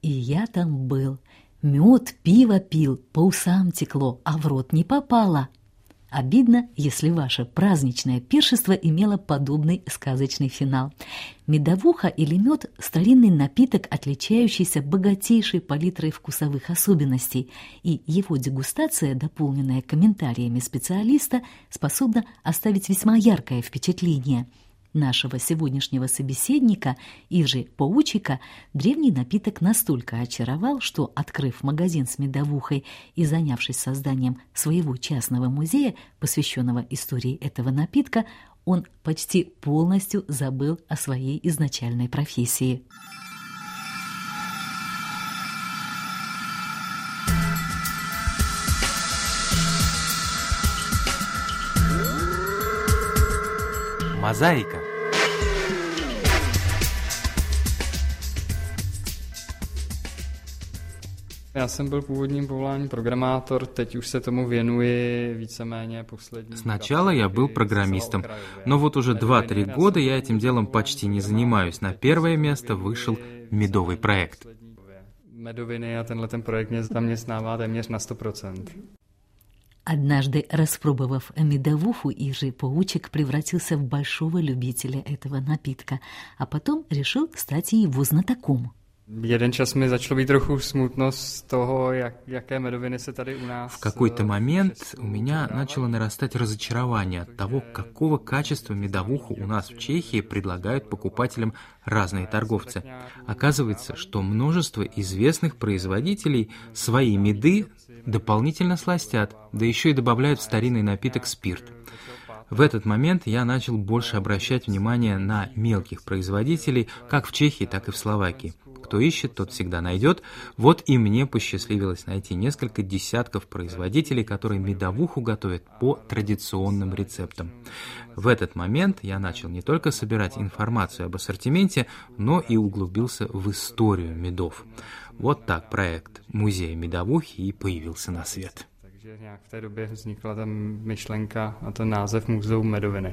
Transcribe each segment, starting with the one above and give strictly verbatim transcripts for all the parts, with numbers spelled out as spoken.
И я там был. Мед, пиво пил, по усам текло, а в рот не попало. Обидно, если ваше праздничное пиршество имело подобный сказочный финал. Медовуха или мед – старинный напиток, отличающийся богатейшей палитрой вкусовых особенностей, и его дегустация, дополненная комментариями специалиста, способна оставить весьма яркое впечатление. Нашего сегодняшнего собеседника, Иржи Поучика, древний напиток настолько очаровал, что, открыв магазин с медовухой и занявшись созданием своего частного музея, посвященного истории этого напитка, он почти полностью забыл о своей изначальной профессии. Мозаика. Já jsem byl původním povoláním programátor, teď už se tomu věnuji víceméně poslední. Сначала я был программистом, но вот уже два-три года я этим делом почти не занимаюсь. На первое место вышел медовый проект. Медовiny a tenhle ten projekt mě zaměstnává téměř na сто процентов. Однажды, распробовав медовуху, Иржи Поучик превратился в большого любителя этого напитка, а потом решил стать и его знатоком. Jeden čas mi začalo být trochu smutno z toho, jak, jaké medoviny se tady u nás. В какой-то момент у меня начало нарастать разочарование от того, какого качества медовуху у нас в Чехии предлагают покупателям разные торговцы. Оказывается, что множество известных производителей свои меды дополнительно сластят, да еще и добавляют в старинный напиток спирт. В этот момент я начал больше обращать внимание на мелких производителей, как в Чехии, так и в Словакии. Кто ищет, тот всегда найдет. Вот и мне посчастливилось найти несколько десятков производителей, которые медовуху готовят по традиционным рецептам. В этот момент я начал не только собирать информацию об ассортименте, но и углубился в историю медов. Вот так проект музея медовухи и появился на свет. Takže nějak v té době vznikla ta myšlenka a ten název Muzeum medoviny.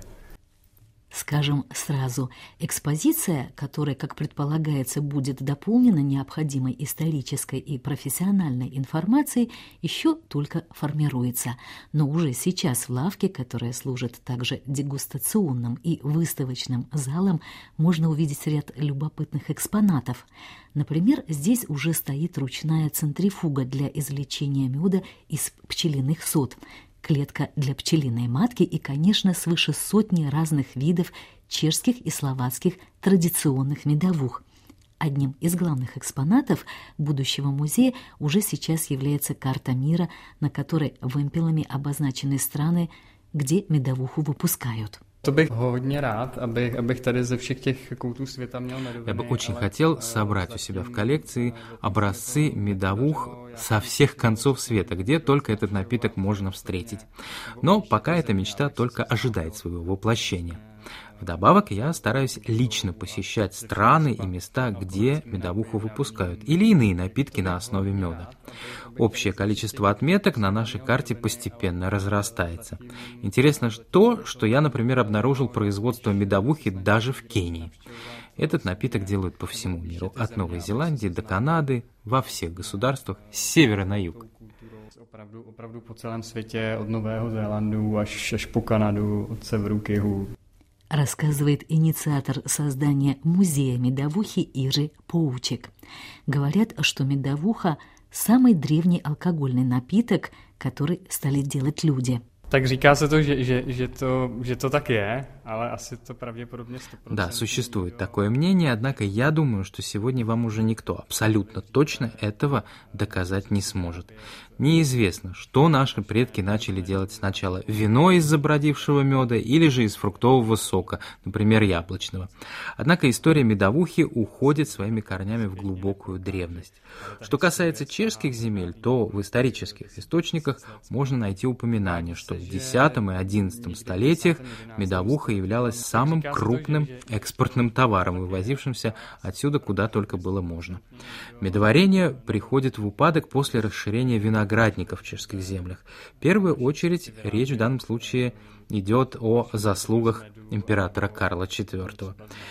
Скажем сразу, экспозиция, которая, как предполагается, будет дополнена необходимой исторической и профессиональной информацией, еще только формируется. Но уже сейчас в лавке, которая служит также дегустационным и выставочным залом, можно увидеть ряд любопытных экспонатов. Например, здесь уже стоит ручная центрифуга для извлечения меда из пчелиных сот, клетка для пчелиной матки и, конечно, свыше сотни разных видов чешских и словацких традиционных медовух. Одним из главных экспонатов будущего музея уже сейчас является карта мира, на которой вымпелами обозначены страны, где медовуху выпускают. To bych hodně rád, abych, abych tady ze všech těch koutů světa měl medoviny. Я бы очень хотел собрать у себя в коллекции образцы медовух со всех концов света, где только этот напиток можно встретить. Но пока эта мечта только ожидает своего воплощения. Вдобавок я стараюсь лично посещать страны и места, где медовуху выпускают, или иные напитки на основе меда. Общее количество отметок на нашей карте постепенно разрастается. Интересно то, что я, например, обнаружил производство медовухи даже в Кении. Этот напиток делают по всему миру, от Новой Зеландии до Канады, во всех государствах с севера на юг. Opravdu, opravdu po celém světě, od Nového Zélandu až, až po Kanadu, od severu k jihu. Рассказывает инициатор создания музея медовухи Иржи Поучик. Говорят, что медовуха – самый древний алкогольный напиток, который стали делать люди. Tak říká se to, že, že, že, to, že to tak je, ale asi to pravděpodobně сто процентов. Да, существует такое мнение, однако я думаю, что сегодня вам уже никто абсолютно точно этого доказать не сможет. Неизвестно, что наши предки начали делать сначала: вино из забродившего меда или же из фруктового сока, например, яблочного. Однако история медовухи уходит своими корнями в глубокую древность. Что касается чешских земель, то в исторических источниках можно найти упоминание, что в десятом и одиннадцатом столетиях медовуха являлась самым крупным экспортным товаром, вывозившимся отсюда куда только было можно. Медоварение приходит в упадок после расширения виноградников в чешских землях. В первую очередь речь в данном случае идет о заслугах императора Карла четвёртого.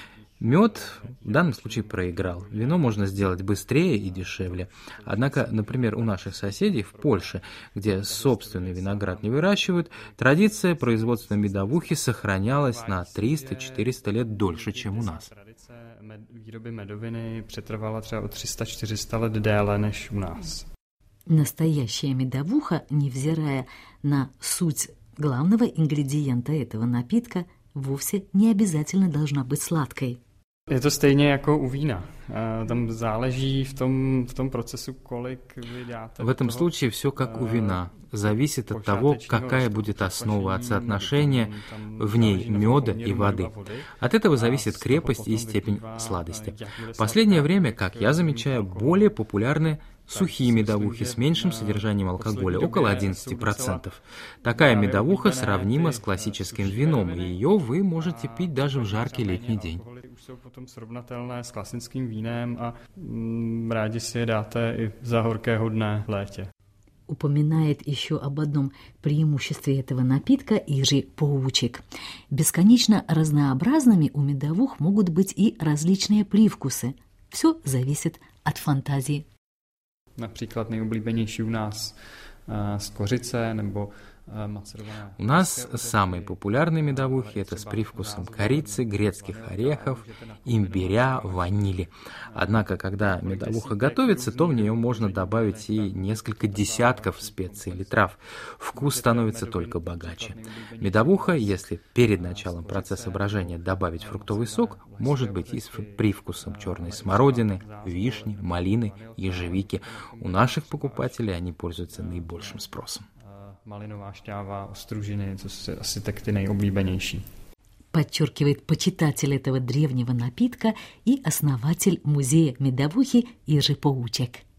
Мед в данном случае проиграл. Вино можно сделать быстрее и дешевле. Однако, например, у наших соседей в Польше, где собственный виноград не выращивают, традиция производства медовухи сохранялась на триста-четыреста лет дольше, чем у нас. Výroby medoviny přetrvala třeba o tři sta čtyři sta let déle než u nás. Настоящая медовуха, невзирая на суть главного ингредиента этого напитка, вовсе не обязательно должна быть сладкой. Je to stejně jako u vína. Tam záleží v tom, v tom procesu, kolik vy dáte. В этом случае все как у вина. Зависит от того, какая будет основа от соотношения в ней меда и воды. От этого зависит крепость и степень сладости. В последнее время, как я замечаю, более популярны сухие медовухи с меньшим содержанием алкоголя, около одиннадцать процентов. Такая медовуха сравнима с классическим вином, и ее вы можете пить даже в жаркий летний день. Jsou potom srovnatelné s klasickým vínem a mm, rádi si je dáte i za horkého dne v létě. Упоминает еще об одном преимуществе этого напитка Иржи Поучек. Бесконечно разнообразными у медовух могут быть и различные привкусы. Все зависит от фантазии. Například nejoblíbenější u nás z kořice nebo У нас самые популярные медовухи – это с привкусом корицы, грецких орехов, имбиря, ванили. Однако, когда медовуха готовится, то в нее можно добавить и несколько десятков специй или трав. Вкус становится только богаче. Медовуха, если перед началом процесса брожения добавить фруктовый сок, может быть и с привкусом черной смородины, вишни, малины, ежевики. У наших покупателей они пользуются наибольшим спросом. Malinová šťáva, ostružiny, to jsou asi tak ty nejoblíbenější. Подчеркивает почитатель этого древнего напитка и основатель музея медовухи Иржи Поучек.